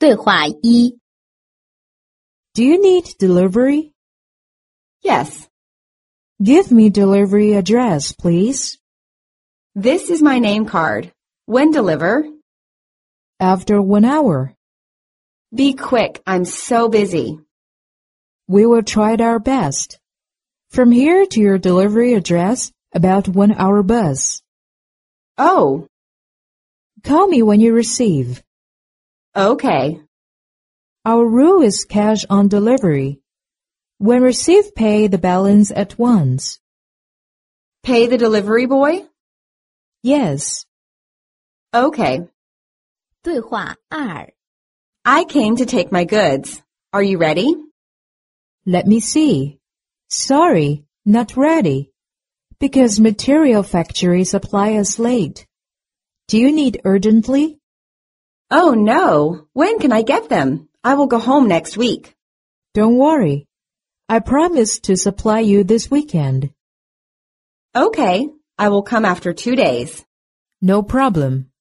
对话一， Do you need delivery? Yes. Give me delivery address, please. This is my name card. When deliver? After 1 hour. Be quick, I'm so busy. We will try our best. From here to your delivery address, about 1 hour bus. Oh, Call me when you receive. okay. Our rule is cash on delivery. When received, pay the balance at once. Pay the delivery boy? Yes. Okay. 对话二， I came to take my goods. Are you ready? Let me see. Sorry, not ready. Because material factory supply is late. Do you need urgently? Oh no. When can I get them? I will go home next week. Don't worry. I promise to supply you this weekend. Okay. I will come after 2 days. No problem.